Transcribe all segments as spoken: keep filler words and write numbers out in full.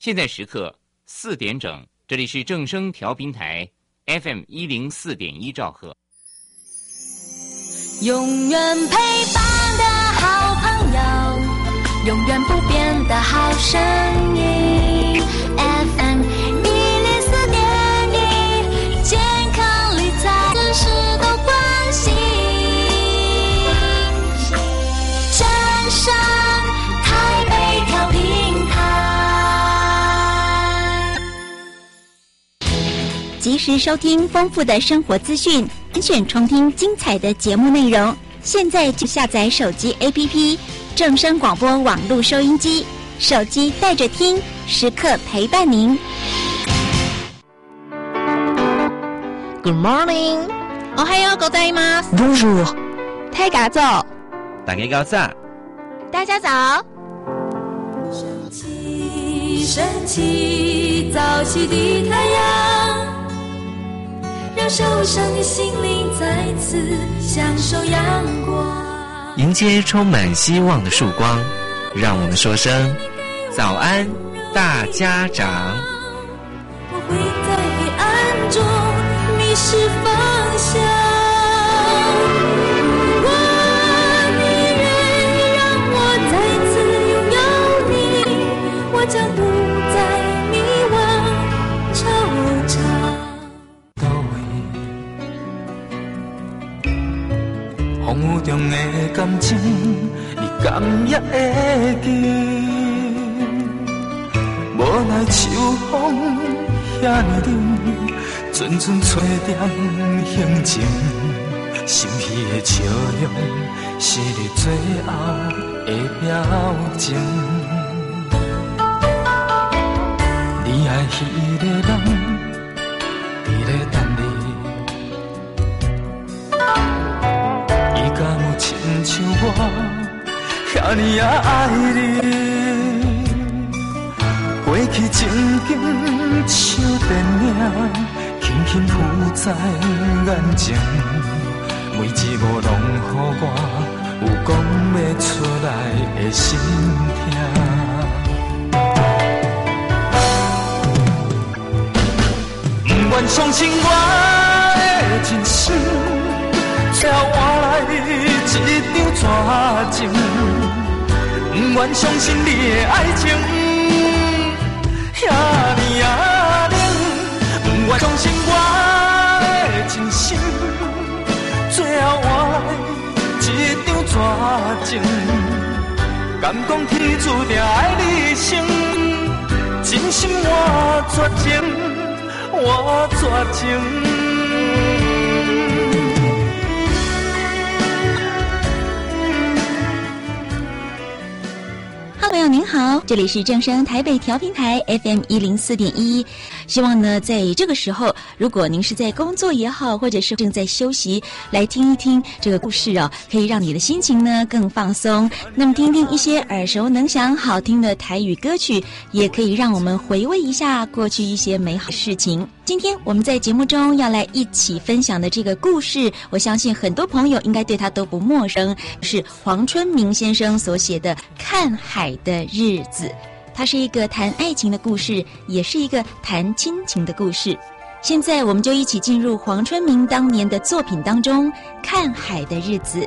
现在时刻四点整，这里是正声调频台 F M 一零四点一兆赫。 永远陪伴的好朋友，永远不变的好声音 F M 一零四点一，健康理财知识都关心，正声台北调频台， 及时收听丰富的生活资讯，点选重听精彩的节目内容。现在就下载手机 A P P 正声广播网络收音机，手机带着听，时刻陪伴您。 Good morning， おはようございます。Bonjour， 太嘎早， 大家早， 大家早。 升起，升起，早起的太阳，让受伤的心灵再次享受阳光， 迎接充满希望的曙光，让我们说声早安大家长。 我会在黑暗中迷失方向，如果你愿意让我再次拥有你，我将不再迷惘惆怅。 风雨中的感情，你敢也会记？无奈秋风遐尼冷，阵阵吹点行情，心稀的笑容，是你最后的表情。你爱迄个人，伊咧等你。亲像我遐尼啊爱你，过去情景像电影，轻轻浮在眼前，每一幕拢予我有讲不出来的心痛。不愿相信我的真心，才换来一张绝情，不愿相信你的爱情遐尼啊冷，不愿相信我的真心，最后换来一张绝情，敢讲天注定爱你生，真心我绝情，我绝情。 朋友您好，这里是正声台北调频台 F M 一零四点一。希望呢，在这个时候，如果您是在工作也好，或者是正在休息，来听一听这个故事哦，可以让你的心情呢更放松。那么，听听一些耳熟能详、好听的台语歌曲，也可以让我们回味一下过去一些美好事情。今天我们在节目中要来一起分享的这个故事，我相信很多朋友应该对他都不陌生，是黄春明先生所写的《看海的日子》。它是一个谈爱情的故事，也是一个谈亲情的故事。现在我们就一起进入黄春明当年的作品当中，《看海的日子》。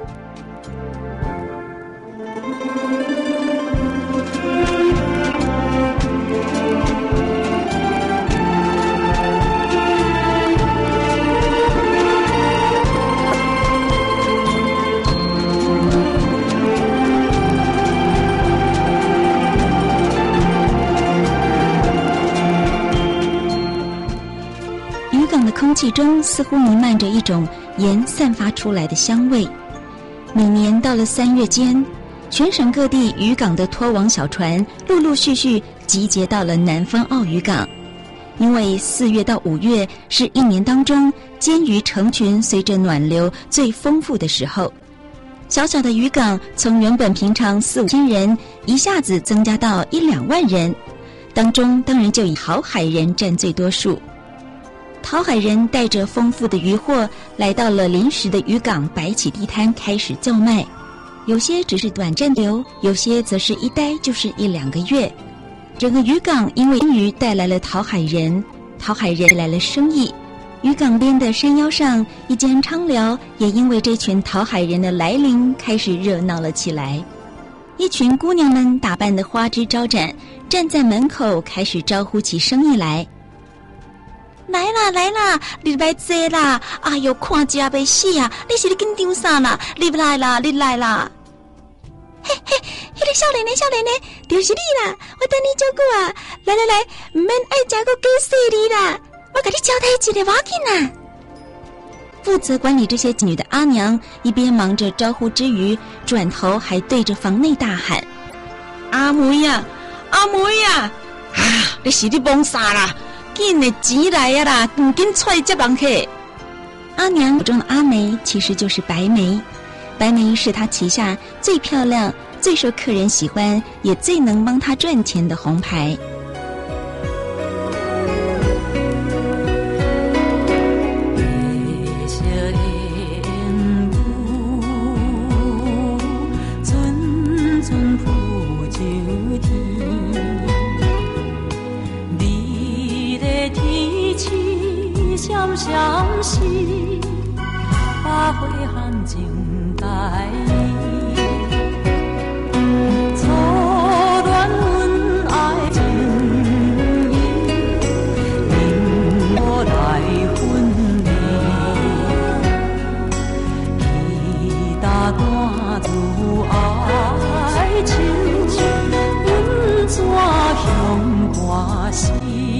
空气中似乎弥漫着一种盐散发出来的香味。每年到了三月间，全省各地渔港的拖网小船陆陆续续集结到了南丰澳渔港。因为四月到五月是一年当中煎鱼成群随着暖流最丰富的时候，小小的渔港从原本平常四五千人一下子增加到一两万人，当中当然就以讨海人占最多数。讨海人带着丰富的渔获来到了临时的渔港，摆起地摊开始叫卖，有些只是短暂留，有些则是一待就是一两个月。 整个渔港因为鱼带来了讨海人，讨海人带来了生意。渔港边的山腰上，一间昌寮也因为这群讨海人的来临开始热闹了起来。一群姑娘们打扮得花枝招展，站在门口开始招呼起生意来。来啦来啦，你来坐啦！哎呦，看这要死啊！你是咧紧张啥啦？你来啦，你来啦！嘿嘿，迄个少年的少年的，就是你啦！我等你照顾啊！来来来，唔免爱食个鸡细你啦！我给你交代一个，要紧啦。负责管理这些妓女的阿娘，一边忙着招呼之余，转头还对着房内大喊：“阿妹呀、啊，阿妹呀、啊！啊，你是你忙啥啦？紧的钱来呀啦，赶紧出来接人客。”阿娘口中的阿梅其实就是白梅，白梅是她旗下最漂亮、最受客人喜欢，也最能帮她赚钱的红牌。 相思把花含情带意，错乱阮爱情意，令我来分离，伊打断住爱情，阮怎向看死？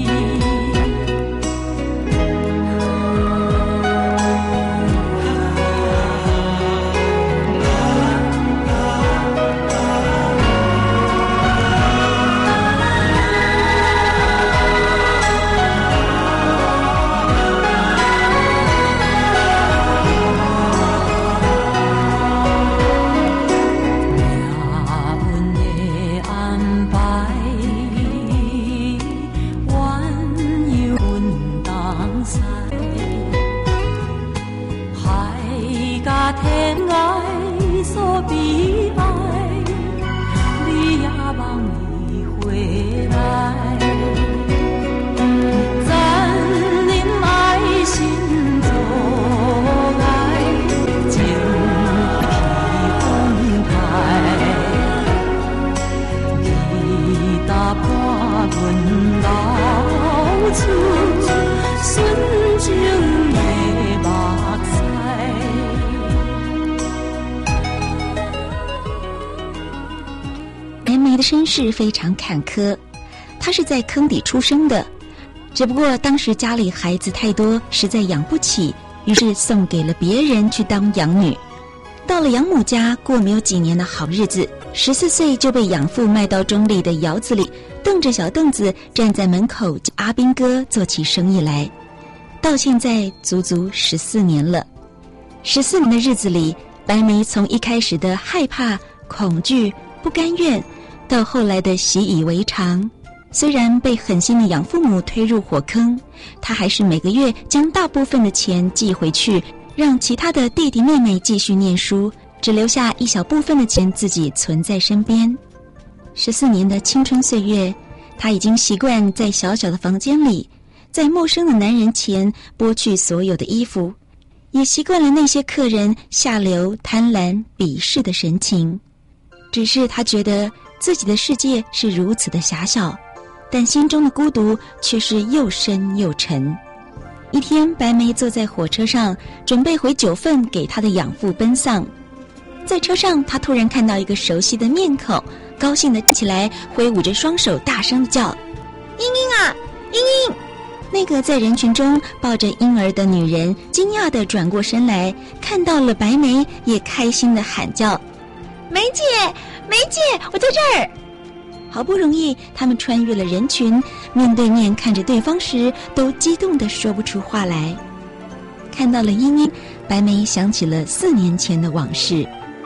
的身世非常坎坷，她是在坑底出生的，只不过当时家里孩子太多，实在养不起，于是送给了别人去当养女。到了养母家，过没有几年的好日子，十四岁就被养父卖到中立的窑子里，蹬着小凳子站在门口叫阿兵哥做起生意来。到现在足足十四年了。十四年的日子里，白梅从一开始的害怕、恐惧、不甘愿，到后来的习以为常。虽然被狠心的养父母推入火坑，她还是每个月将大部分的钱寄回去，让其他的弟弟妹妹继续念书，只留下一小部分的钱自己存在身边。十四年的青春岁月，她已经习惯在小小的房间里，在陌生的男人前剥去所有的衣服，也习惯了那些客人下流、贪婪、鄙视的神情。只是她觉得自己的世界是如此的狭小，但心中的孤独却是又深又沉。一天，白梅坐在火车上，准备回九份给她的养父奔丧。在车上，她突然看到一个熟悉的面孔，高兴地站起来，挥舞着双手，大声地叫：“英英啊，英英！”那个在人群中抱着婴儿的女人惊讶地转过身来，看到了白梅，也开心地喊叫：“梅姐，梅姐，我在这儿！”好不容易，他们穿越了人群，面对面看着对方时，都激动地说不出话来。看到了英英，白梅想起了四年前的往事。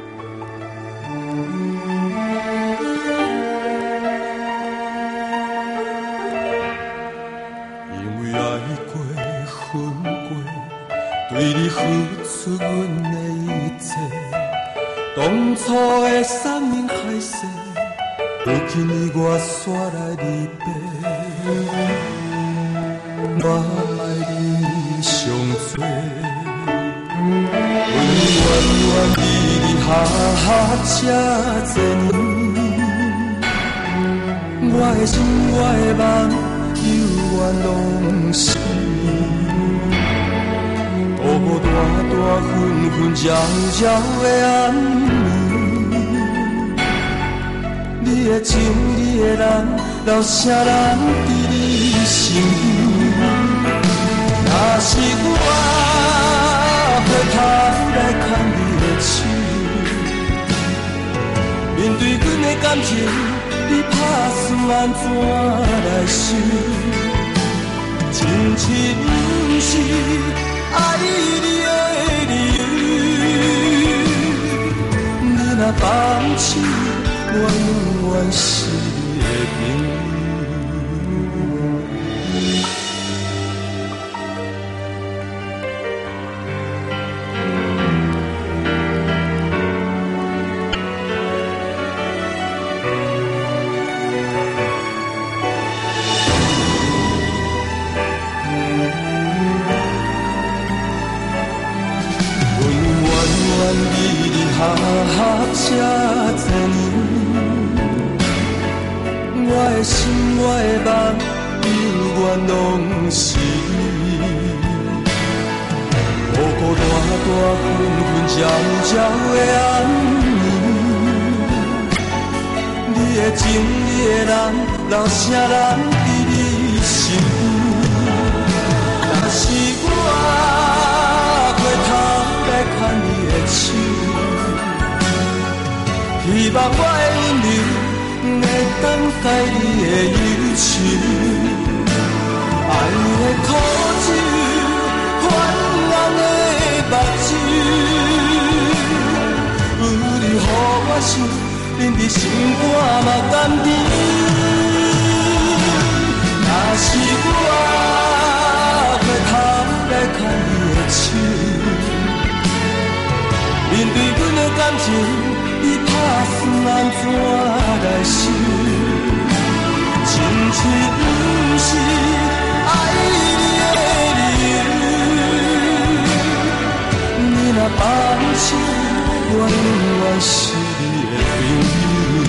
因为爱过、恨过，对你付出阮的一切，当初的山盟海誓。 有去你我山来离别，我爱你上多。阮远远离离合合这多年，我的心我的梦犹原拢是你，大雨大大纷纷扰扰的暗暝，你的情你的人，留啥人伫你身边？若是我回头来看你的手，面对阮的感情，你打算安怎来想？真情不是爱你的理由，你若放弃，我永远是你的朋友。合合这多年，我的心我的梦永远拢是你，雨雨大大纷纷扰扰的暗暝，你的情你的人，留啥人伫你身边？若是我回头来看你的手，希望我的温柔会等待你的忧愁，爱的苦酒，泛红的目睭，有你予我想，忍伫心肝嘛甘甜。若是我回头来看你的手，面对阮的感情，你打算安怎来想？真情不是爱你的理由，你若放弃，我永远是你的朋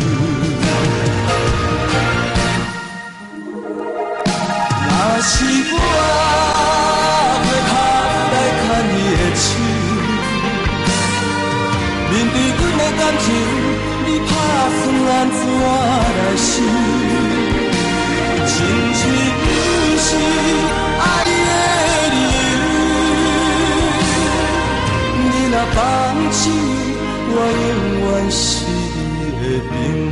友。若是我回头来看你的手，面对阮的感情，你打算安怎来想？真情不是爱的理由，你若放弃，我永远是你的朋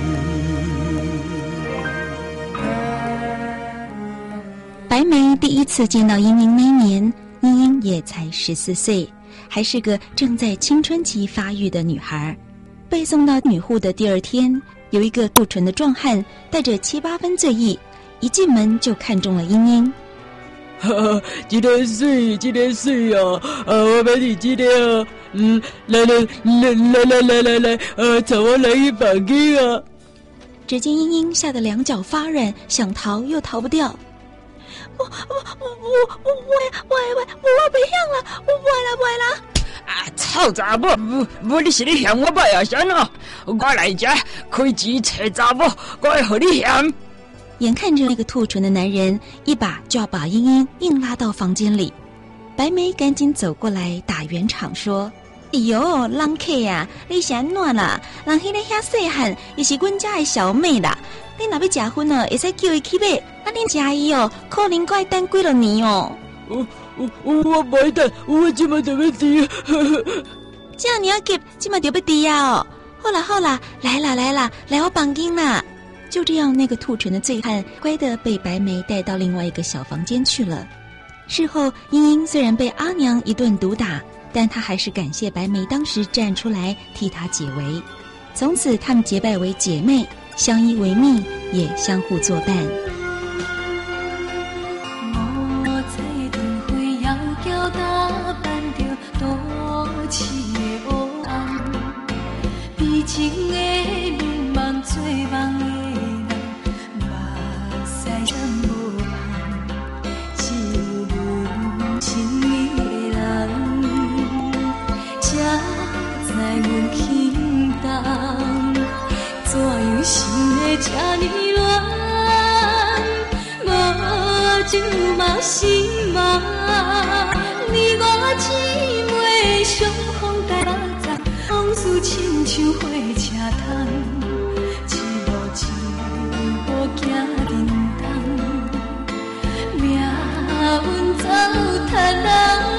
友。 白梅第一次见到英英那年，英英也才十四岁，还是个正在青春期发育的女孩。被送到女护的第二天，有一个兔唇的壮汉带着七八分醉意，一进门就看中了英英。 哈哈，今天水，今天水啊！啊，我把你今天啊，嗯，来来来来来来来来，呃，找我来一把给啊！ 只见英英吓得两脚发软，想逃又逃不掉。我我我我我我我我我不想了，我不爱了不爱了！ 啊，臭查某，不不，你是你嫌我歹啊？啥喏？我来这开钱找查某，我会和你嫌。 眼看着那个兔唇的男人一把就要把英英硬拉到房间里，白梅赶紧走过来打圆场说：“哎呦，人客呀，你是安怎啦？人迄个遐细汉，也是阮家的小妹啦。你若要结婚哦，会使叫伊去买。啊，恁家伊哦，可能该等几落年哦。” 我我我袂等，我即马就要离。 这样你要急，即马就要离啊哦！好啦好啦，来啦来啦，来我房间啦！就这样，那个兔唇的醉汉乖地被白梅带到另外一个小房间去了。事后，英英虽然被阿娘一顿毒打，但她还是感谢白梅当时站出来替她解围。从此，她们结拜为姐妹，相依为命，也相互作伴。 我在灯火要叫打扮着多市的黑暗，悲情的迷茫做梦。 酒嘛心嘛，你我姊妹相逢在目前，往事亲像火车头，一路一步行沉重，命运走太人。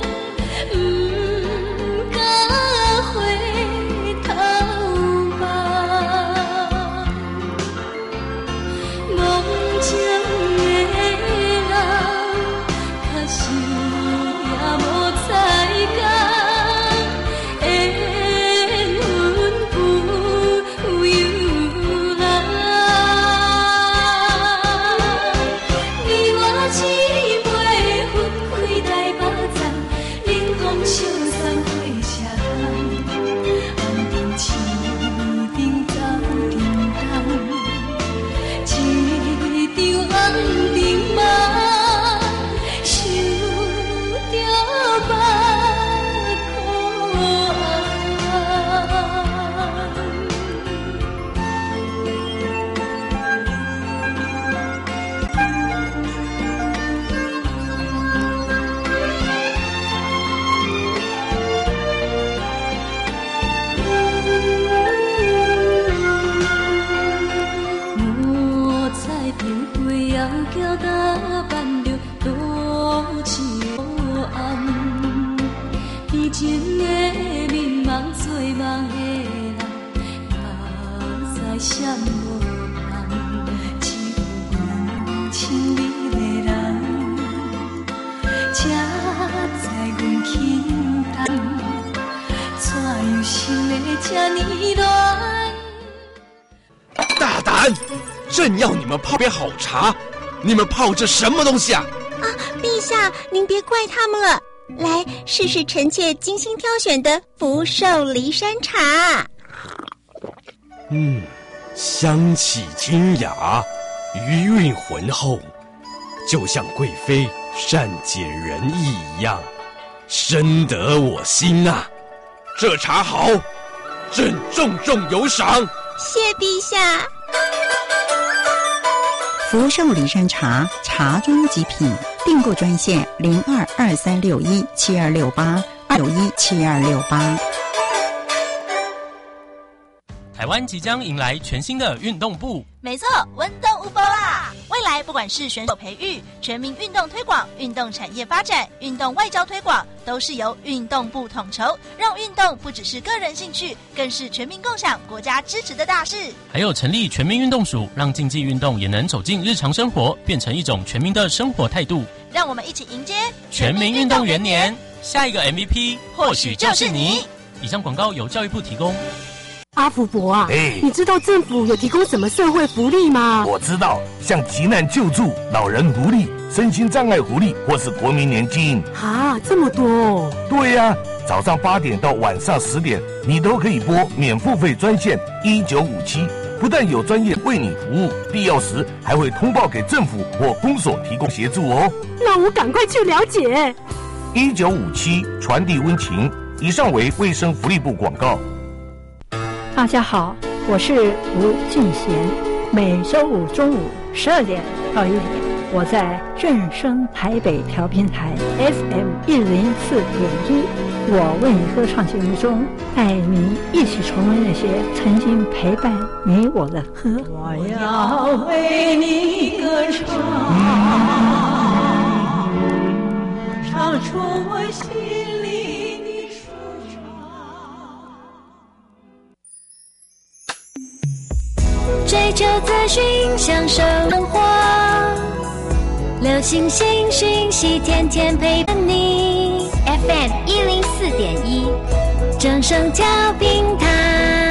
大胆！朕要你们泡杯好茶，你们泡这什么东西啊？ 啊，陛下，您别怪他们了。来，试试臣妾精心挑选的福寿梨山茶。 嗯，香气清雅，余韵浑厚，就像贵妃善解人意一样，深得我心啊！这茶好，朕重重有赏。 谢陛下。 福寿梨山茶，茶中极品。订购专线零二二三六一七二六八二六一七二六八。 台湾即将迎来全新的运动部， 没错，温动无波啦！未来不管是选手培育、全民运动推广、运动产业发展、运动外交推广，都是由运动部统筹，让运动不只是个人兴趣，更是全民共享、国家支持的大事。 还有成立全民运动署，让竞技运动也能走进日常生活，变成一种全民的生活态度。 让我们一起迎接全民运动元年，下一个 M V P 或许就是你。以上广告由教育部提供。 阿福伯啊， 哎， 你知道政府有提供什么社会福利吗？ 我知道，像急难救助、老人福利、身心障碍福利，或是国民年金。 啊，这么多哦！ 对呀、啊，早上八点到晚上十点，你都可以拨免付费专线一九五七，不但有专业为你服务，必要时还会通报给政府或公所提供协助哦。 那我赶快去了解。 一九五七传递温情。以上为卫生福利部广告。 大家好，我是吴俊贤。每周五中午十二点到一点，我在正声台北调频台 F M 一零四点一，我为你歌唱节目中，带您一起重温那些曾经陪伴你我的歌。 我要为你歌唱，唱出我心里。 追求资讯，享受生活，流行新讯息，天天陪伴你。F M 一零四点一，正声调频台。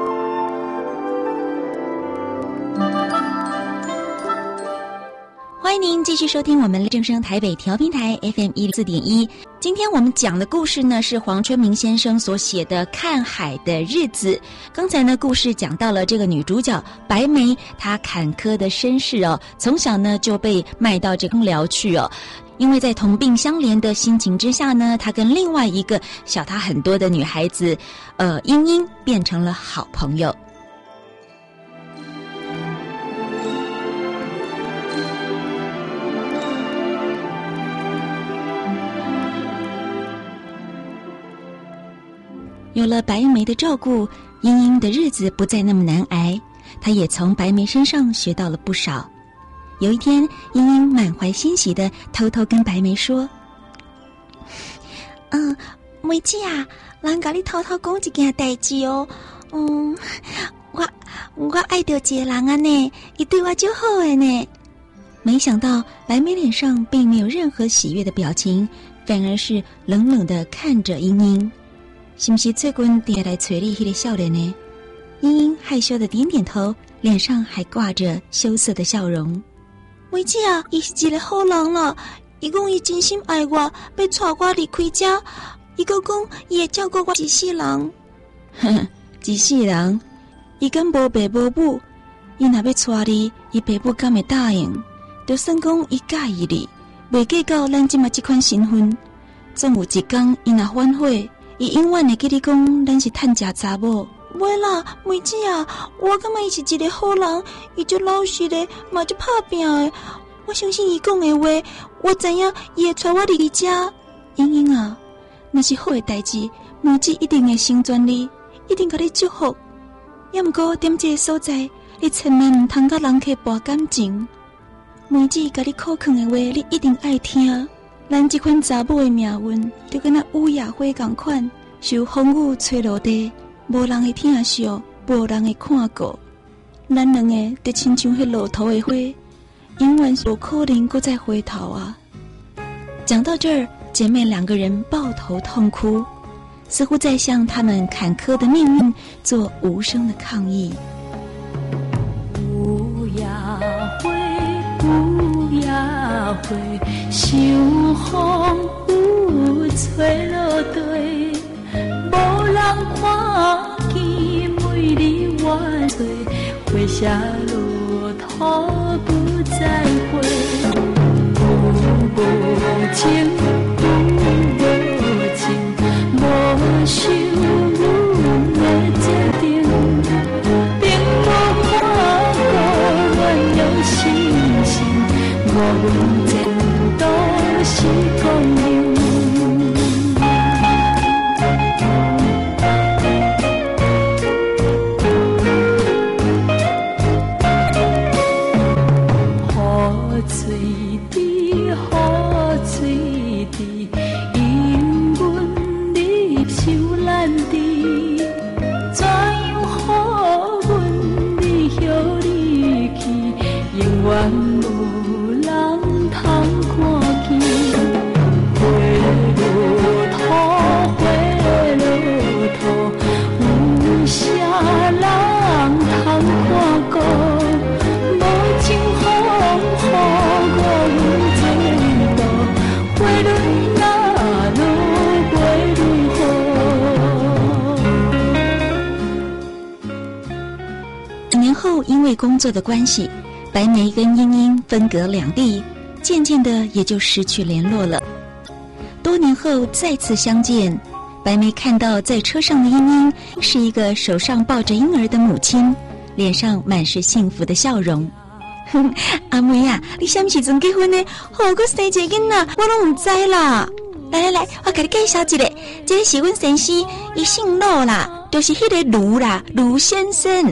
欢欢迎您继续收听我们正声台北调频台 F M 一零四点一。今天我们讲的故事呢，是黄春明先生所写的《看海的日子》。刚才呢，故事讲到了这个女主角白梅，她坎坷的身世哦，从小呢就被卖到这个寮去哦。因为在同病相怜的心情之下呢，她跟另外一个小她很多的女孩子，呃，英英变成了好朋友。有了白梅的照顾，英英的日子不再那么难挨，她也从白梅身上学到了不少。有一天，英英满怀欣喜地偷偷跟白梅说：“ 嗯，梅姐啊，人甲你偷偷讲一件代志哦。嗯，我我爱到一个人啊呢，伊对我就好诶呢。” 没想到白梅脸上并没有任何喜悦的表情，反而是冷冷地看着英英。是不是最近爹来催你迄个少年呢？英英害羞的点点头，脸上还挂着羞涩的笑容。 梅姐啊，伊是一个好人啦，伊讲伊真心爱我，要带我离开家。伊佫讲伊会照顾我一世人。 呵呵，一世人，伊敢无爸无母？伊若要带你，伊爸母敢会答应？就算讲伊介意你，袂计较咱即马即款身份，总有一天伊若反悔。伊永远会记你讲，咱是趁食查某。 袂啦，梅姐啊，我感觉伊是一个好人，伊就老实的，嘛就拍拼的。我相信伊讲的话，我知影伊会带我离开家。 英英啊，那是好的代志，梅姐一定会成全你，一定给你祝福。要不过踮这个所在，你千万唔通甲人去博感情。梅姐甲你口劝的话，你一定爱听。咱这款查某的命运，就跟那乌鸦花同款，受风雨吹落地，无人会听惜，无人会看过。咱两个就亲像迄落土的花，永远不可能再再回头啊！讲到这儿，姐妹两个人抱头痛哭，似乎在向他们坎坷的命运做无声的抗议。 乌鸦花，乌鸦花。秋风有吹落地，无人看见美丽万岁，花谢落土不再回。有无情，有无情，无想阮的决定，并无看过阮有心情，我阮前都是光明。雨水滴，雨水滴，因阮入手难治，怎样予阮离乡离去，永远无人通看见。花落土，花落土，有啥人通看过？无情风雨我阮前途，花蕊若落，花蕊几年后，因为工作的关系，白梅跟英英分隔两地，渐渐的也就失去联络了。多年后再次相见，白梅看到在车上的英英是一个手上抱着婴儿的母亲，脸上满是幸福的笑容。哼，阿梅啊，你什么时阵结婚呢？好个生一个囡仔，我拢唔知啦。来来来，我给你介绍一个，这个是阮先生，伊姓陆啦，就是迄个卢啦，卢先生。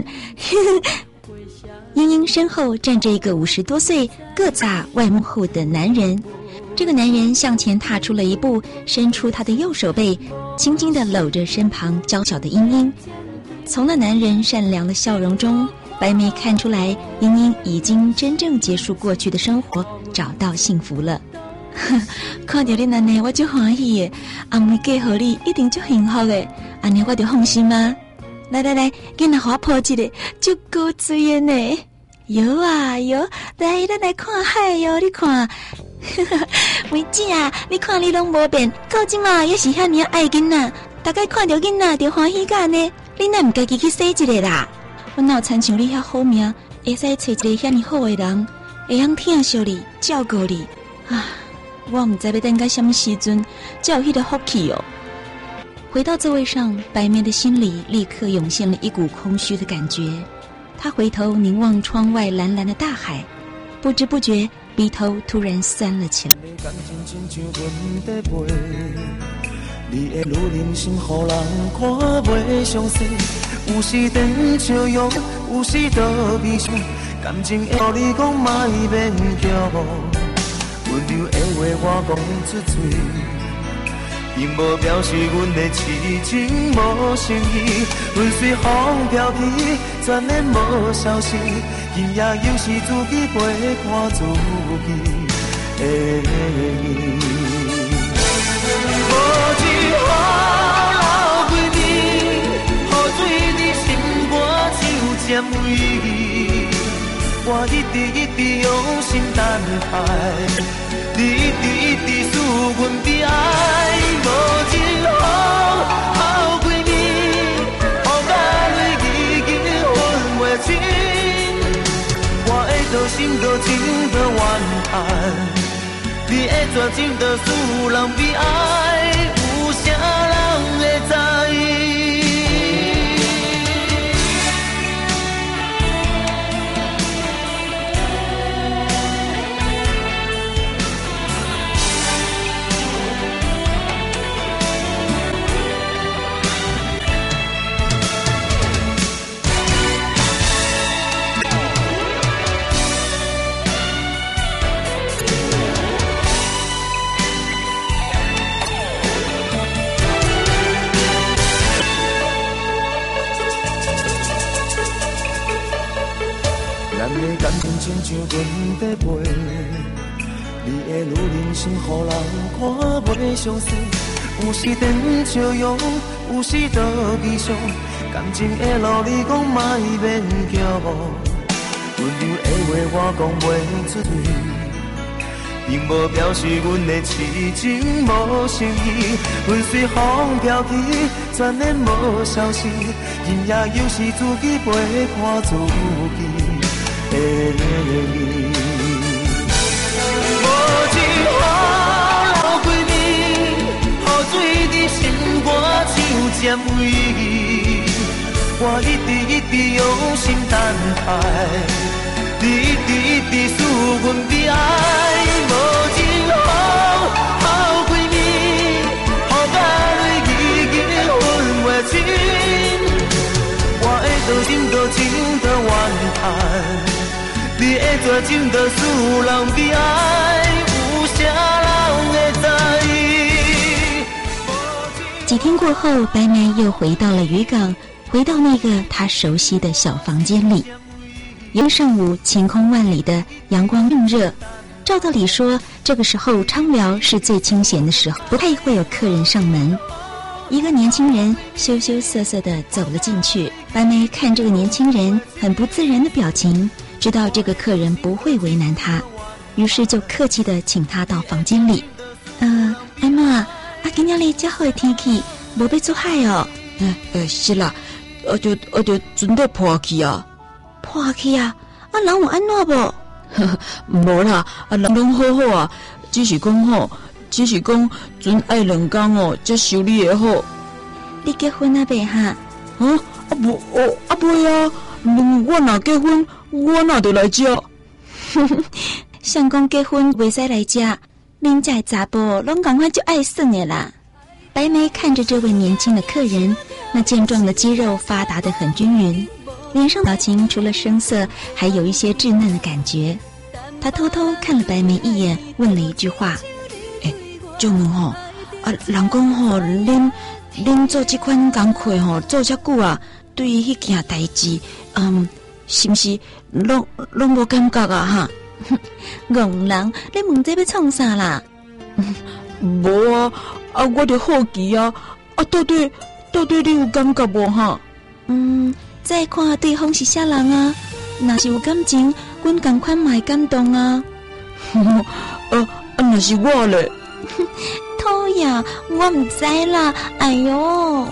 英英身后站着一个五十多岁、个子外貌厚的男人。这个男人向前踏出了一步，伸出他的右手背，轻轻地搂着身旁娇小的英英。从那男人善良的笑容中，白梅看出来，英英已经真正结束过去的生活，找到幸福了。看到你安尼，我就欢喜的。阿妹嫁予你，一定就幸福的。安尼我就放心吗？来来来，囡仔给我抱一个，就高水的呢。 有啊有，来咱来看海哟！你看，妹子啊，你看你拢无变，到即嘛也是遐尔爱囡仔，大概看到囡仔就欢喜干呢。你哪唔家己去洗一个啦？我哪有参像你遐好命，会使找一个遐尔好的人，会晓疼惜你、照顾你啊！我唔知要等到什么时阵，才有迄个福气哦。回到座位上，白梅的心里立刻涌现了一股空虚的感觉。他回头凝望窗外蓝蓝的大海，不知不觉鼻头突然酸了起来。你的女人心，予人看袂详细，有时甜笑容，有时倒悲伤。感情会互你讲，莫勉强。温柔的话我讲出嘴，并无表示阮的痴情无诚意，泪水风飘去，全然无消息。今夜又是自己陪看自己的伊。无一好老闺蜜，雨水伫心肝像尖尾，我一直一直用心等待。你一直一直使阮悲哀，无一好好闺蜜，雨甲泪已经分袂清，我的多心多情多怨恨，你的绝情多使人悲哀，有啥人会知？感情亲像阮在飞，你的女人心，予人看袂详细。有时甜笑容，有时倒悲伤。感情的路，你讲莫勉强。温柔的话我讲袂出嘴，并无表示阮的痴情无诚意。泪水风飘去，全然无消息。今夜又是自己陪看自己。无一好老闺蜜，雨水伫心肝像尖尾，我一直一直用心等待，你一直一直使阮悲哀。无一好好闺蜜，雨甲泪已经分袂清，我的多心多情多怨恨。你的绝情就使人悲哀，有啥人会知？ 几天过后，白梅又回到了渔港，回到那个她熟悉的小房间里。一个上午，晴空万里的阳光映热，照道理说，这个时候昌寮是最清闲的时候，不太会有客人上门。一个年轻人羞羞涩涩地走了进去，白梅看这个年轻人很不自然的表情，知道这个客人不会为难他，于是就客气地请他到房间里。呃，阿嬷，啊，今仔日这好的天气，无要出海哦。 呃呃，是啦，我就我就准备破去啊， 破去啊！啊，人有安怎无？ 无啦，啊，人拢好好啊，只是讲吼，只是讲准爱两工哦，才修理的好。 你结婚啊未哈？ 啊，啊无哦，啊袂啊，我若结婚。我哪得来吃？ 想讲结婚袂使来吃，恁这查甫拢赶快就爱算的啦。白梅看着这位年轻的客人，那健壮的肌肉发达得很均匀，脸上表情除了生涩，还有一些稚嫩的感觉。她偷偷看了白梅一眼，问了一句话：“ 哎，就问吼，啊，人讲吼，恁恁做这款工课吼，做遮久啊，对于迄件代志，嗯。”是不是拢拢无感觉啊？哈， 戆人，你问这要创啥啦？ 无啊，啊，我就好奇啊，啊，到底到底你有感觉无哈？ 嗯，再看对方是啥人啊？ 若是有感情，阮同款嘛会感动啊。呃，啊，若是我咧， 讨厌，我唔知啦。哎哟，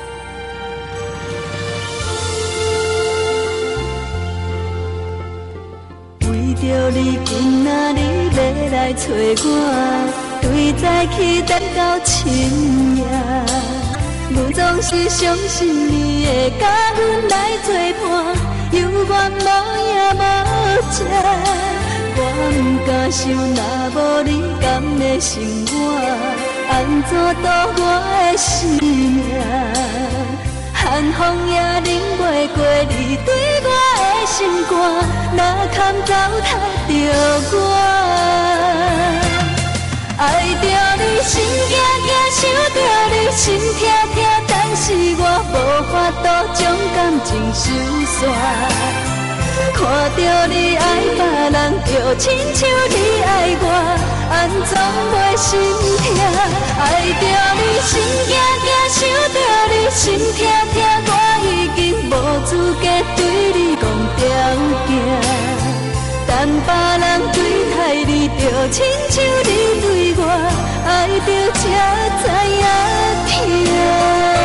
为着你今仔日要来找我，对早起等到深夜。阮总是相信你会甲阮来作伴，犹原无影无迹。我不敢想，若无你甘的生活，安怎度我的生命？寒风也忍袂过你对我的心肝，哪堪糟蹋着我？爱着你，心惊惊，想着你，心痛痛，但是我无法度将感情收煞。看着你爱别人，就亲像你爱我，安怎袂心痛？爱着你，心惊惊，想着你，心痛痛，我已经无资格对你讲条件。但别人对待你，就亲像你对我，爱着才知影疼。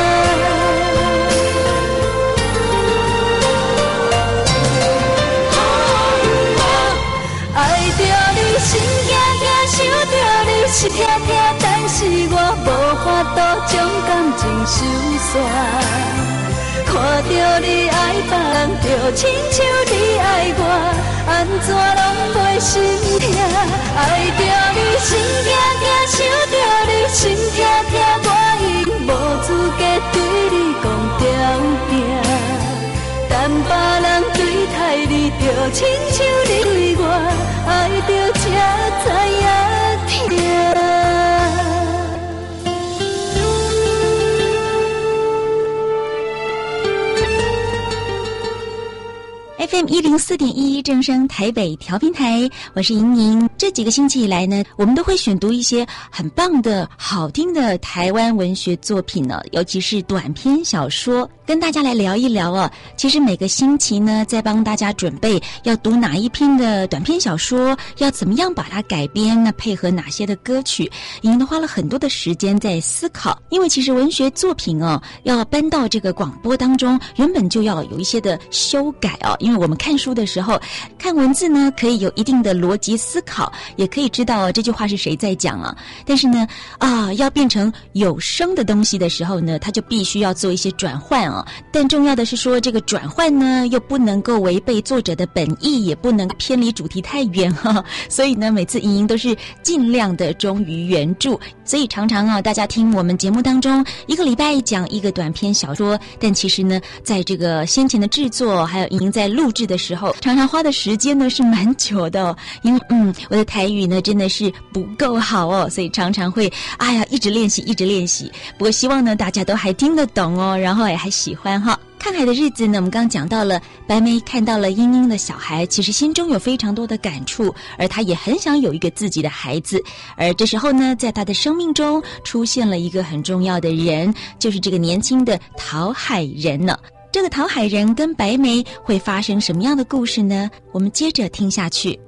心惊惊，想着你，心痛痛，但是我无法度将感情收煞。看着你爱别人，就亲像你爱我，安怎拢袂心痛？爱着你，心惊惊，想着你，心痛痛，我已无资格对你讲条件。但别人对待你，就亲像你对我，爱着才知影疼。 F M 一零四点一正声台北调频台，我是莹莹。这几个星期以来呢，我们都会选读一些很棒的、好听的台湾文学作品呢，尤其是短篇小说，跟大家来聊一聊啊。其实每个星期呢，在帮大家准备要读哪一篇的短篇小说，要怎么样把它改编，那配合哪些的歌曲，莹莹都花了很多的时间在思考。因为其实文学作品哦，要搬到这个广播当中，原本就要有一些的修改哦。因为我们看书的时候，看文字呢，可以有一定的逻辑思考，也可以知道这句话是谁在讲啊。但是呢，啊，要变成有声的东西的时候呢，它就必须要做一些转换啊。但重要的是说，这个转换呢，又不能够违背作者的本意，也不能偏离主题太远哈。所以呢，每次莹莹都是尽量的忠于原著。所以常常啊，大家听我们节目当中，一个礼拜讲一个短篇小说，但其实呢，在这个先前的制作，还有莹莹在录制的时候，常常花的时间呢是蛮久的哦。因为嗯，我的台语呢真的是不够好哦，所以常常会哎呀一直练习，一直练习。不过希望呢大家都还听得懂哦，然后也还喜欢哈。看海的日子呢，我们刚刚讲到了白梅看到了英英的小孩，其实心中有非常多的感触，而她也很想有一个自己的孩子。而这时候呢，在她的生命中出现了一个很重要的人，就是这个年轻的陶海仁呢。这个陶海仁跟白梅会发生什么样的故事呢？我们接着听下去。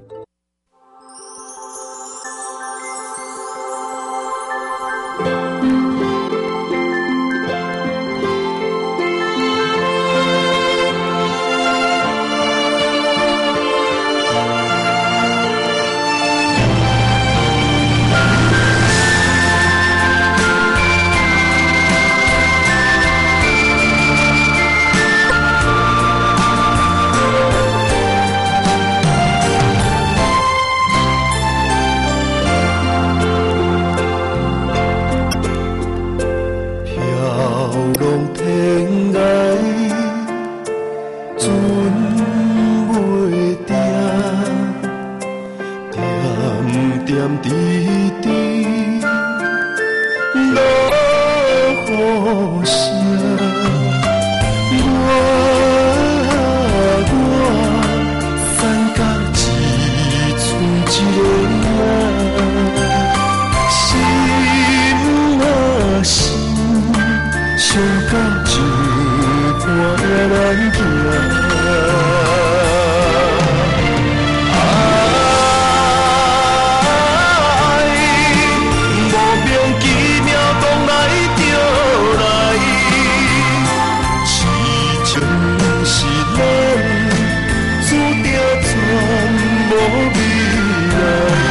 无未来，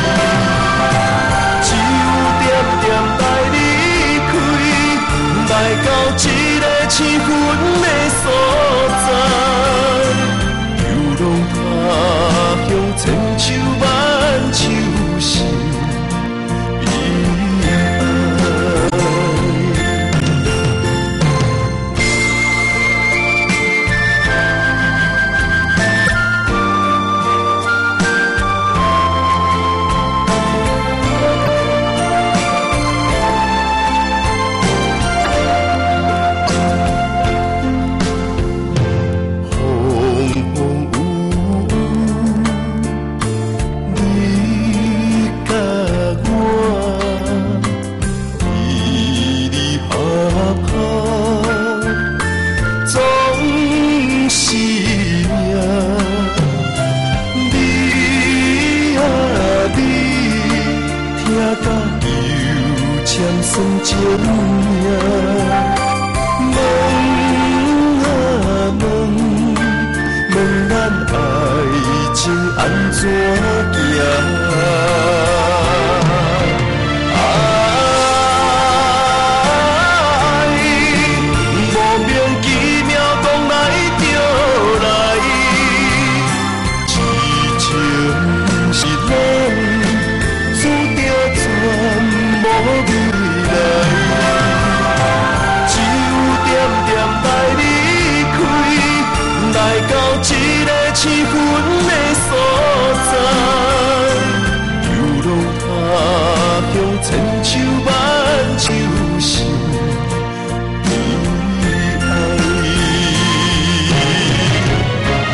只有点点来离开，来到一个青云的所在，游浪他乡千秋万秋是悲哀。算情命，问啊问，问咱爱情安怎行？爱无名其妙讲来就来，痴情是咱注定全无味。来到一个青云的所在，游浪他乡千秋万秋是悲哀。爱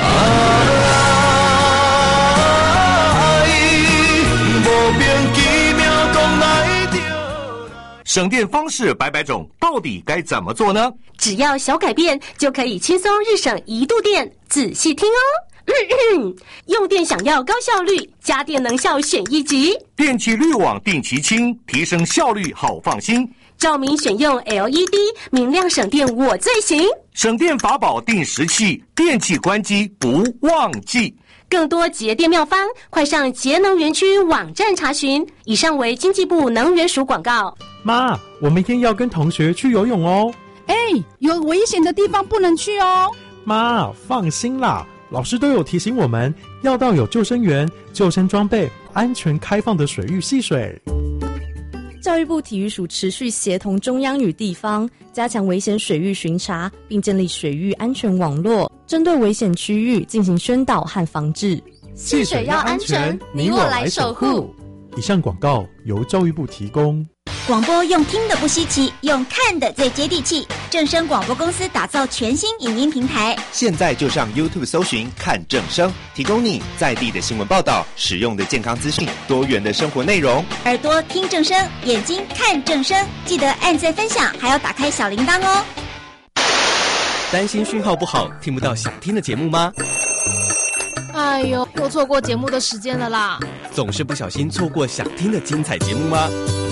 无名其妙讲来就。 省电方式百百种，到底该怎么做呢？ 只要小改变，就可以轻松日省一度电。仔细听哦，咳咳用电想要高效率，家电能效选一级。 电器滤网定期清，提升效率好放心。 照明选用 L E D， 明亮省电我最行。 省电法宝定时器，电器关机不忘记。 更多节电妙方，快上节能园区网站查询。以上为经济部能源署广告。 妈，我明天要跟同学去游泳哦。 哎，有危险的地方不能去哦。 妈，放心啦，老师都有提醒我们要到有救生员、救生装备、安全开放的水域戏水。 教育部体育署持续协同中央与地方，加强危险水域巡查，并建立水域安全网络，针对危险区域进行宣导和防治。 戏水要安全，你我来守护。以上广告由教育部提供。 广播用听的不稀奇，用看的最接地气。正声广播公司打造全新影音平台， 现在就上 YouTube 搜寻看正声，提供你在地的新闻报道、实用的健康资讯、多元的生活内容。 耳朵听正声，眼睛看正声，记得按赞分享，还要打开小铃铛哦。 担心讯号不好，听不到想听的节目吗？ 哎呦，又错过节目的时间了啦！ 总是不小心错过想听的精彩节目吗？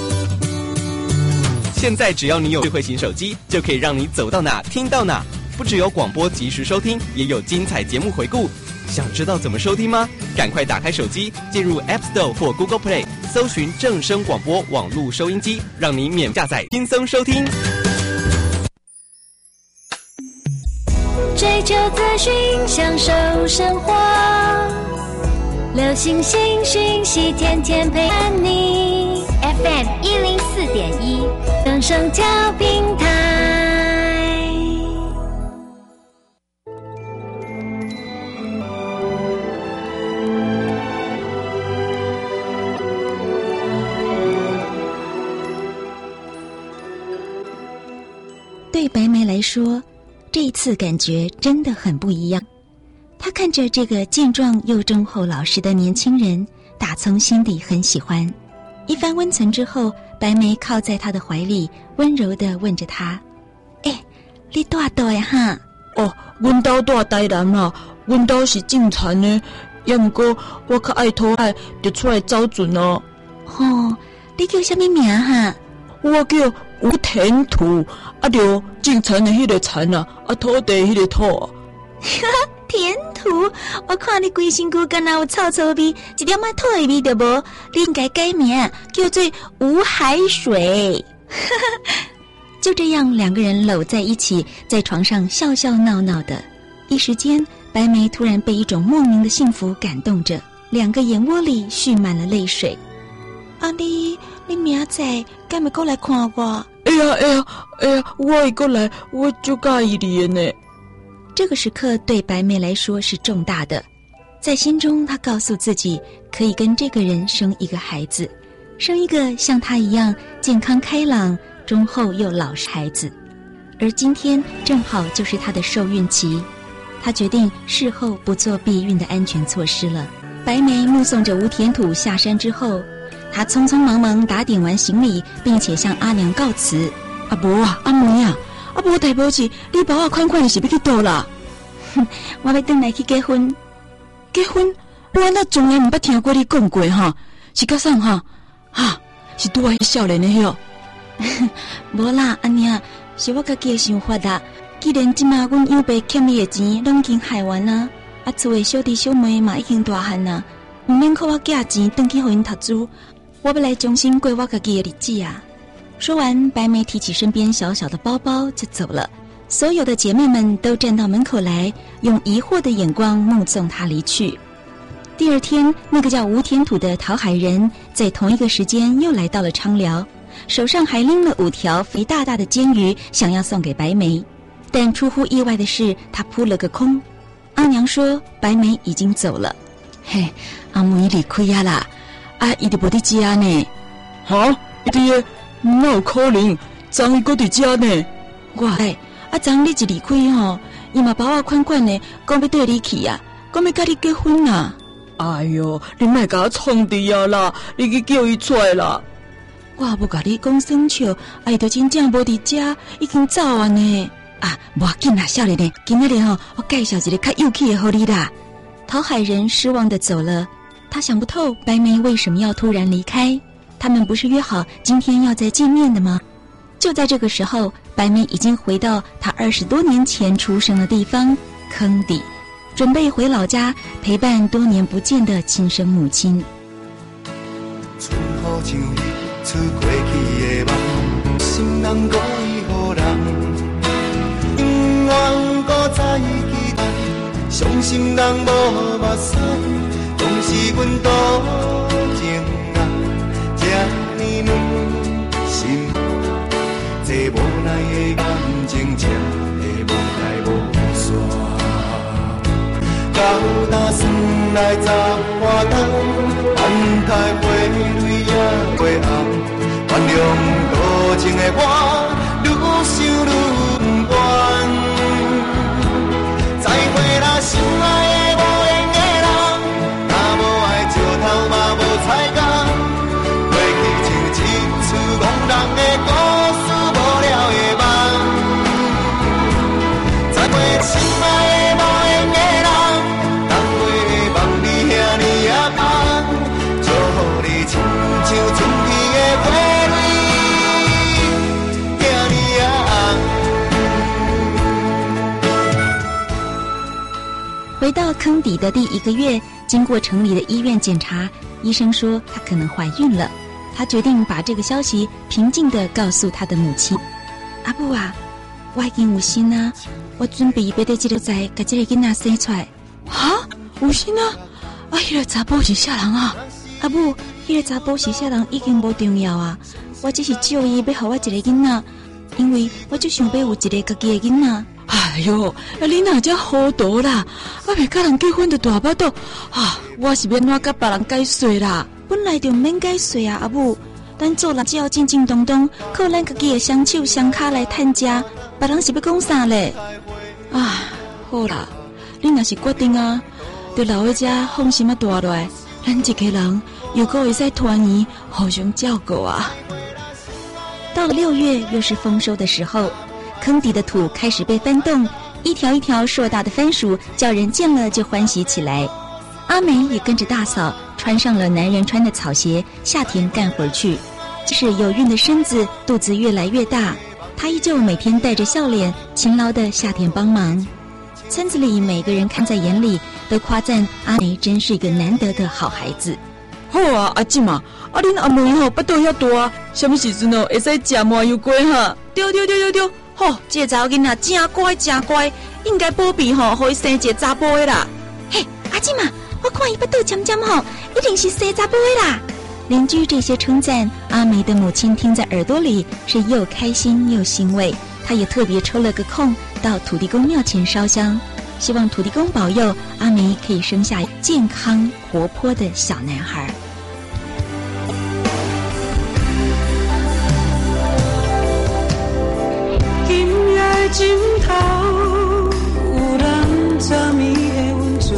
现在只要你有智慧型手机，就可以让你走到哪听到哪。不只有广播及时收听，也有精彩节目回顾。想知道怎么收听吗？赶快打开手机，进入 App Store 或 Google Play， 搜寻正声广播网络收音机，让你免下载，轻松收听。 追求资讯，享受生活，流行新讯息，天天陪伴你。F M 一零四点一，正声调频台。 对白梅来说，这一次感觉真的很不一样。她看着这个健壮又忠厚老实的年轻人，打从心底很喜欢。一番温存之后，白梅靠在他的怀里，温柔地问着他：“哎，你大大呀哈？”“ 哦，阮兜大台南啦，阮兜是种田的，也毋过我较爱讨爱，就出来走船哦。”“ 哦，你叫什么名哈？”“ 我叫吴田土，啊，就种田的迄个田啊，啊，土地迄个土啊。”“ 哈哈， 田土，我看你规身躯敢若有臭臭味，一点仔土的味都无，你应该改名叫做吴海水。就这样，两个人搂在一起，在床上笑笑闹闹的。一时间，白梅突然被一种莫名的幸福感动着，两个眼窝里蓄满了泪水。啊你，你明仔敢会过来看我？ 哎呀哎呀哎呀，我会过来，我就介意你呢。 这个时刻对白梅来说是重大的，在心中她告诉自己，可以跟这个人生一个孩子，生一个像她一样健康开朗、忠厚又老实孩子。而今天正好就是她的受孕期，她决定事后不做避孕的安全措施了。白梅目送着吴田土下山之后，她匆匆忙忙打点完行李，并且向阿娘告辞。 啊无啊，阿梅啊，啊无大宝是你包啊款款是要去倒啦？ 哼，我要回来去结婚。 结婚？我那从来唔捌听过你讲过哈，是甲啥哈？哈，是拄爱少年的哟。 无啦，阿娘，是我家己的想法啦。既然即马阮幼爸欠你的钱，拢已经还完啦，啊厝的小弟小妹嘛已经大汉啦，唔免靠我寄钱回去互因读书，我要来重新过我家己的日子啊。说完，白梅提起身边小小的包包就走了。所有的姐妹们都站到门口来，用疑惑的眼光目送她离去。第二天，那个叫吴田土的讨海人在同一个时间又来到了昌寮，手上还拎了五条肥大大的煎鱼，想要送给白梅。但出乎意外的是，他扑了个空。阿娘说白梅已经走了。 嘿，阿梅离开啊啦，啊伊就无伫家呢。哈，伊伫个，哪有可能？昨伊搁伫家呢？ 我哎，啊昨你一离开吼，伊嘛包啊款款的，讲要对你去啊，讲要甲你结婚啊。 哎哟，你莫甲我创伫啊啦，你去叫伊出来啦。 我也无甲你讲生笑，啊伊就真正无伫家，已经走啊呢。啊，无要紧啦，少年呢，今日吼，我介绍一个较有趣的互你啦。讨海人失望地走了，他想不透白梅为什么要突然离开。他们不是约好今天要再见面的吗？就在这个时候，白梅已经回到她二十多年前出生的地方坑底，准备回老家陪伴多年不见的亲生母亲。 春雨像你出过去的梦，心人故意予人。永远搁在期待，伤心人无目屎，拢是阮多情爱，这呢软心，这无奈的感情，这会无来无煞。到那算来十花灯，万态花蕊也会红，原谅多情的我，愈想愈不愿。再会啦，心爱的无缘的人，若无爱石头嘛无彩工，过去像一出憨人的故事，无了的梦。再会，心爱的无缘的人，当过的梦比遐尼也香，祝福你亲像春天的花蕊，遐尼也红。 回到坑底的第一个月，经过城里的医院检查，医生说她可能怀孕了。她决定把这个消息平静地告诉她的母亲。阿母啊，我已经有心啊，我准备要在这个在把这个囡仔生出来。 哈，有心啊？啊，迄个查甫是啥人啊？ 阿母，迄个查甫是啥人已经无重要啊，我只是借伊要给我一个囡仔，因为我就想要有一个家己的囡仔。 哎哟，啊你哪这糊涂啦？啊未甲人结婚就大巴肚啊！我是免我甲别人解说啦， 本来就免解说啊，阿母。咱做人只要正正当当，靠咱家己的双手双脚来趁食，别人是要讲啥咧？ 啊，好啦，你若是决定啊，就留在这放心啊住落，咱一个人又可会使团圆，互相照顾啊。 到了六月，又是丰收的时候。坑底的土开始被翻动，一条一条硕大的番薯叫人见了就欢喜起来。阿梅也跟着大嫂穿上了男人穿的草鞋，下田干活去。即使有孕的身子肚子越来越大，她依旧每天带着笑脸，勤劳的下田帮忙。 村子里每个人看在眼里，都夸赞阿梅真是一个难得的好孩子。 好啊，阿姊嘛，啊恁阿妹吼，巴肚遐大，什么时阵哦会使食麻油粿哈？对对对对对，吼，这个查某囡仔真乖真乖，应该保庇吼，互伊生一个查甫的啦。 嘿，阿姊嘛，我看伊巴肚尖尖吼，一定是生查甫的啦。邻居这些称赞，阿梅的母亲听在耳朵里是又开心又欣慰。她也特别抽了个空到土地公庙前烧香，希望土地公保佑阿梅可以生下健康活泼的小男孩。 今夜枕头有人昨暝的温存，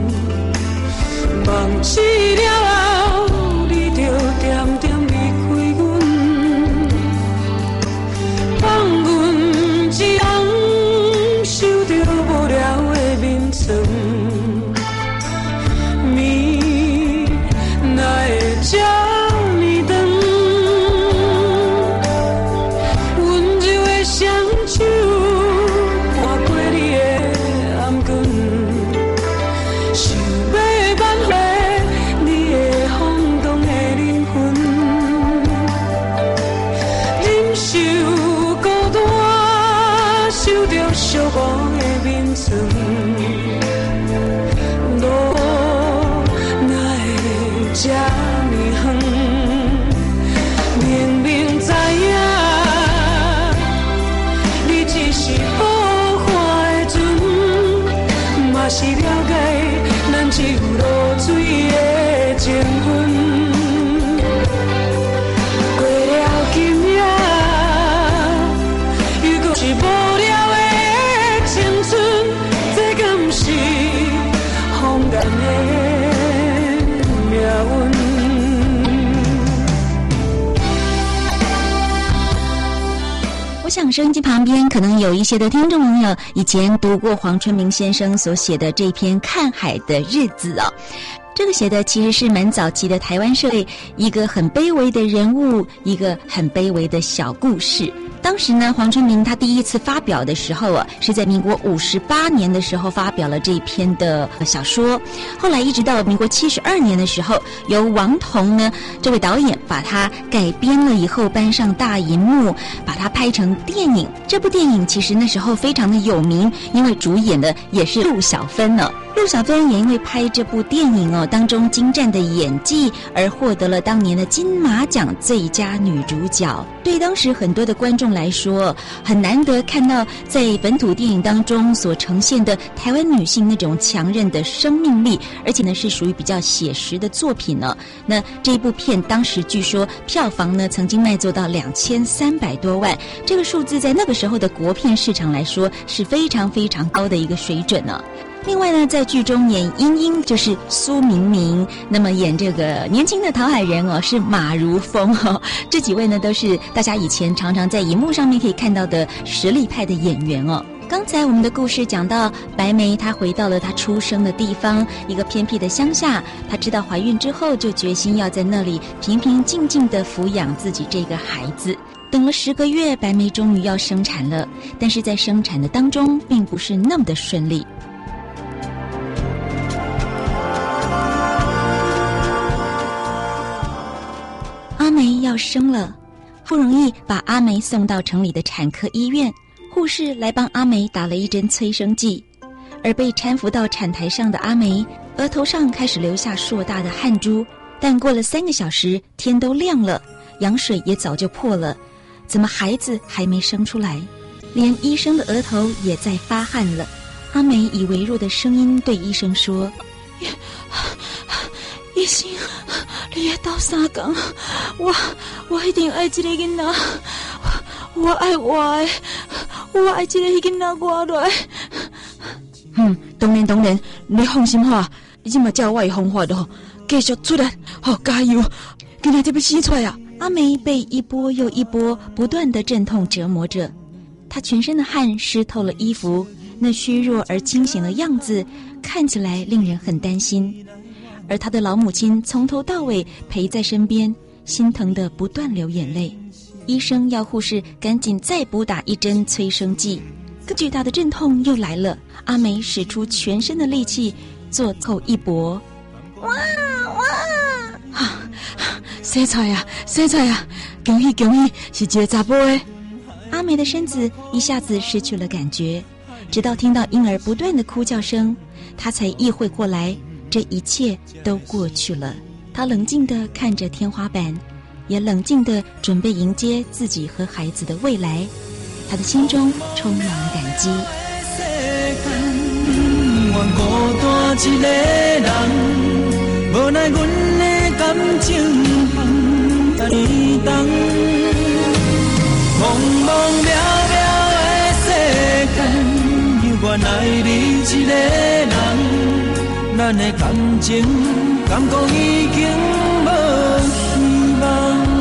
梦醒了后你就点点离开阮，放阮一人受着无聊的眠床，暝哪会这呢长？温柔的双手划过你的颔根，想要挽回你的轰动的灵魂，忍受孤单，受着寂寞的眠床，路哪会这呢远？明明知影，你只是好看的船，嘛是了解咱只有落水的情分。过了今夜，又搁是无聊的青春，这敢是风干的命运？ 我想收音机旁边可能有一些的听众朋友以前读过黄春明先生所写的这篇《看海的日子》哦。这个写的其实是蛮早期的台湾社会一个很卑微的人物，一个很卑微的小故事。当时呢，黄春明他第一次发表的时候啊，是在民国五十八年的时候发表了这一篇的小说。后来一直到民国七十二年的时候，由王童呢这位导演把它改编了以后搬上大荧幕，把它拍成电影。这部电影其实那时候非常的有名，因为主演的也是陆小芬呢、哦。陆小芬也因为拍这部电影哦当中精湛的演技而获得了当年的金马奖最佳女主角。对当时很多的观众来说，很难得看到在本土电影当中所呈现的台湾女性那种强韧的生命力，而且呢是属于比较写实的作品呢。那这一部片当时据说票房呢曾经卖座到两千三百多万，这个数字在那个时候的国片市场来说是非常非常高的一个水准呢。另外呢，在剧中演英英就是苏明明，那么演这个年轻的讨海人哦是马如风哦，这几位呢都是大家以前常常在荧幕上面可以看到的实力派的演员哦。刚才我们的故事讲到白梅她回到了她出生的地方，一个偏僻的乡下，她知道怀孕之后就决心要在那里平平静静地抚养自己这个孩子。等了十个月，白梅终于要生产了，但是在生产的当中并不是那么的顺利。阿梅要生了，不容易把阿梅送到城里的产科医院，护士来帮阿梅打了一针催生剂，而被搀扶到产台上的阿梅额头上开始流下硕大的汗珠，但过了三个小时，天都亮了，羊水也早就破了，怎么孩子还没生出来？连医生的额头也在发汗了。阿梅以微弱的声音对医生说：医生，你要斗三工，我我一定爱这个囡仔，我爱我的，我爱这个囡仔活落来。嗯，当然当然，你放心哈，你这么叫我的方法的，继续出来，好加油，今天就要生出来啊！阿梅被一波又一波不断的阵痛折磨着，她全身的汗湿透了衣服，那虚弱而清醒的样子看起来令人很担心。而他的老母亲从头到尾陪在身边，心疼得不断流眼泪。医生要护士赶紧再补打一针催生剂， 个巨大的阵痛又来了。阿梅使出全身的力气做后一搏， 哇哇！啊，生出来呀，生出来呀！恭喜恭喜，是一个查甫的。 阿梅的身子一下子失去了感觉，直到听到婴儿不断的哭叫声，她才意会过来，这一切都过去了。她冷静地看着天花板，也冷静地准备迎接自己和孩子的未来。她的心中充满了感激。 孤单一个人，无奈阮的感情放移动，茫茫渺渺的世间，有原来你一个人，咱的感情感觉已经无希望。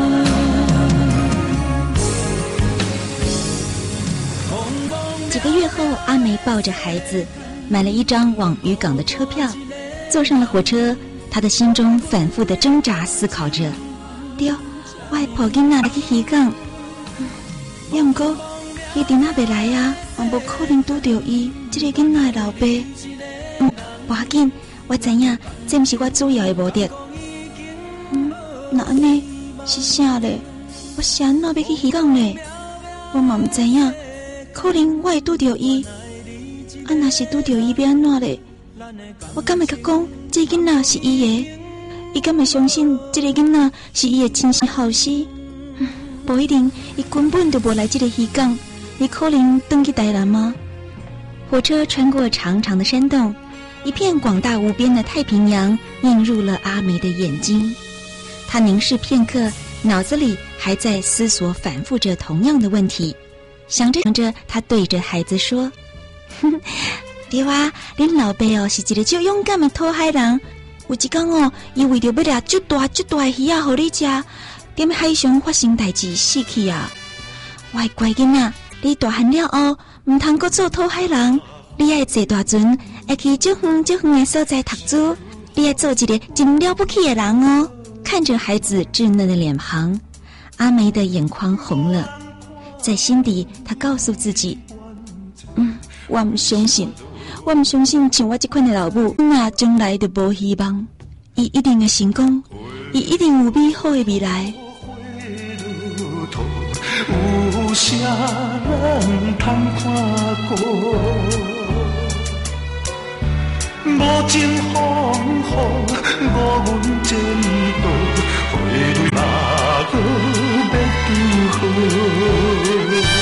几个月后，阿梅抱着孩子买了一张往渔港的车票，坐上了火车。她的心中反复的挣扎思考着：对，我的抱囡仔去渔港，要不过伊伫那袂来啊，我无可能拄到伊这个囡仔的老爸。嗯，不要紧，我知影这不是我主要的目的。嗯，那安尼是啥嘞？我是安怎要去渔港嘞？我嘛唔知影，可能我会拄到伊。啊，若是拄到伊要安怎嘞？我敢会甲讲，这囡仔是伊的？伊敢会相信这个囡仔是伊的亲生后嗣？嗯，不一定，伊根本就无来这个渔港，伊可能登去台南吗？火车穿过长长的山洞，一片广大无边的太平洋映入了阿梅的眼睛。她凝视片刻，脑子里还在思索反复着同样的问题。想着想着，她对着孩子说：哼，对啊，恁老爸哦是一个最勇敢的讨海人。有一天哦，伊为着要掠最大最大的鱼仔互你吃，踮海上发生代志死去啊！我的乖囡仔，你大汉了后，唔通阁做讨海人，你爱坐大船，会去足远足远的所在读书，你爱做一个真了不起的人哦！看着孩子稚嫩的脸庞，阿梅的眼眶红了，在心底，她告诉自己：嗯，我唔相信。我唔相信像我这款的老母，那将来就无希望。伊一定会成功，伊一定有美好的未来。 有啥人通看过？无情风雨，我阮前途，花蕊哪个要拄好？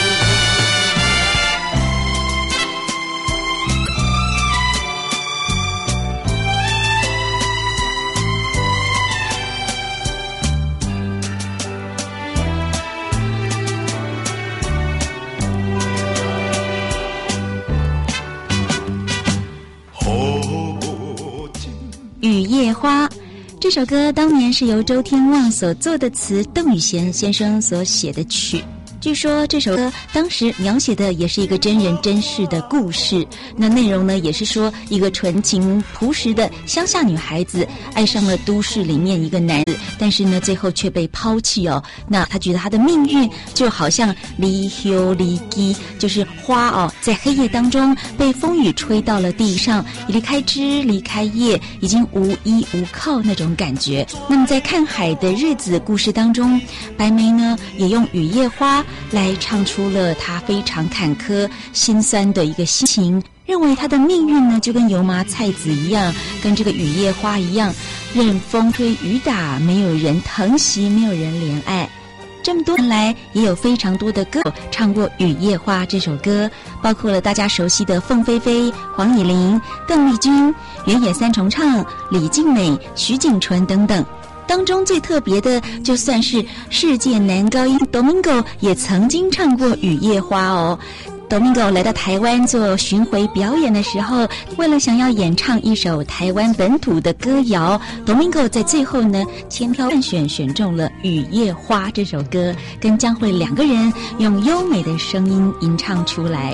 雨夜花这首歌当年是由周天旺所作的词，邓雨贤先生所写的曲。据说这首歌当时描写的也是一个真人真事的故事，那内容呢也是说一个纯情朴实的乡下女孩子爱上了都市里面一个男子，但是呢最后却被抛弃哦。那她觉得她的命运就好像离休离基，就是花哦在黑夜当中被风雨吹到了地上，离开枝离开叶，已经无依无靠那种感觉。那么在看海的日子故事当中，白梅呢也用雨夜花来唱出了他非常坎坷心酸的一个心情，认为他的命运呢就跟油麻菜籽一样，跟这个雨夜花一样，任风吹雨打，没有人疼惜，没有人怜爱。这么多年来也有非常多的歌手唱过《雨夜花》这首歌，包括了大家熟悉的凤飞飞、黄以玲、邓丽君、原野三重唱、李静美、徐景纯等等。当中最特别的就算是世界男高音 Domingo 也曾经唱过《雨夜花》哦。Domingo 来到台湾做巡回表演的时候，为了想要演唱一首台湾本土的歌谣， Domingo 在最后呢千挑万选选中了《雨夜花》这首歌，跟江蕙两个人用优美的声音吟唱出来。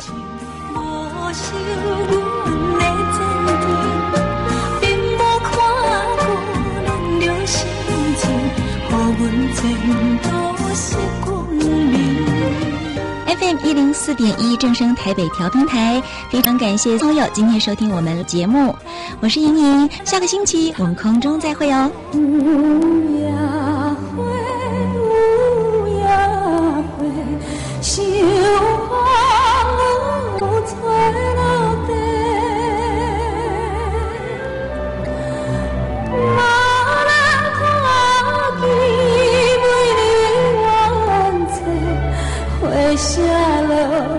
F M 一零四点一正声台北调频台，非常感谢朋友今天收听我们的节目，我是莹莹，下个星期我们空中再会哦。 有呀会，有呀会，小花有吹落地，无人看见美丽原册，花谢落。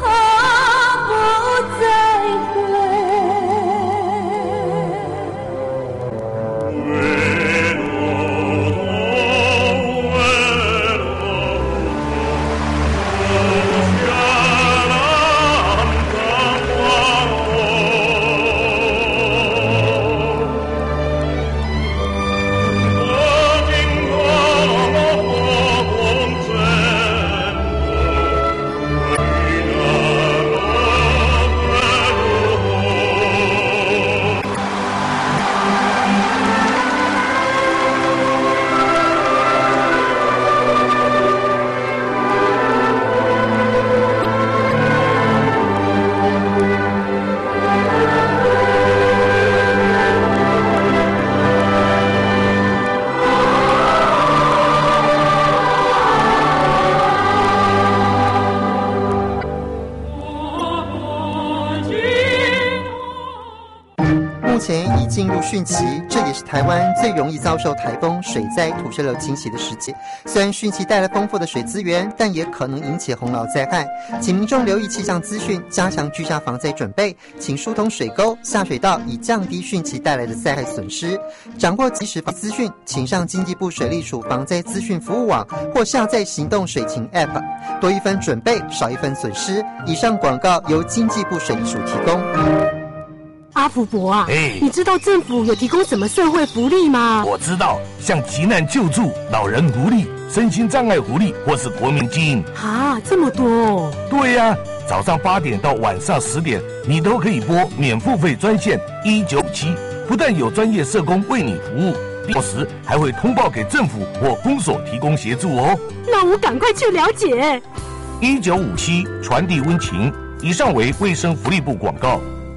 进入汛期，这也是台湾最容易遭受台风、水灾、土石流侵袭的时节。虽然汛期带来丰富的水资源，但也可能引起洪涝灾害，请民众留意气象资讯，加强居家防灾准备，请疏通水沟、下水道，以降低汛期带来的灾害损失。掌握即时资讯，请上经济部水利署防灾资讯服务网或下载行动水情 App， 多一分准备，少一分损失。以上广告由经济部水利署提供。 阿福伯啊， 哎， 你知道政府有提供什么社会福利吗？ 我知道，像急难救助、老人福利、身心障碍福利，或是国民金。 啊，这么多哦！ 对呀、啊，早上八点到晚上十点，你都可以拨免付费专线一九五七，不但有专业社工为你服务，到时还会通报给政府或公所提供协助哦。 那我赶快去了解。 一九五七传递温情，以上为卫生福利部广告。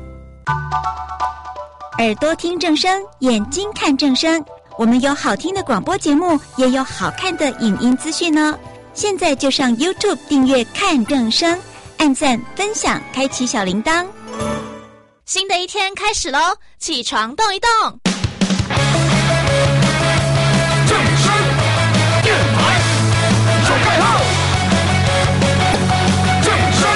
耳朵听正声，眼睛看正声。我们有好听的广播节目，也有好看的影音资讯呢。现在就上 YouTube 订阅看正声，按赞、分享，开启小铃铛。 新的一天开始喽，起床动一动。 正声电台手盖号，正声。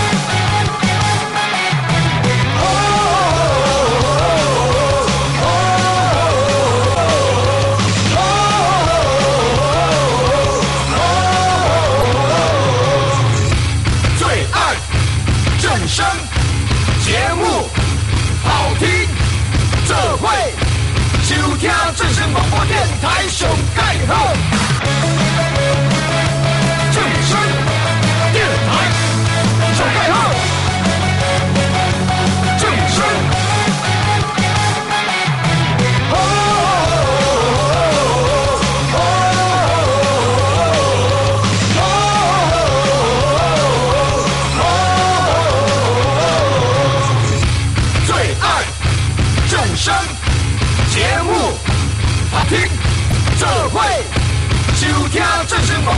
声节目好听，这会收听正声广播电台上盖好。正声电台上盖好，正声。声节目好听，这会收听正声广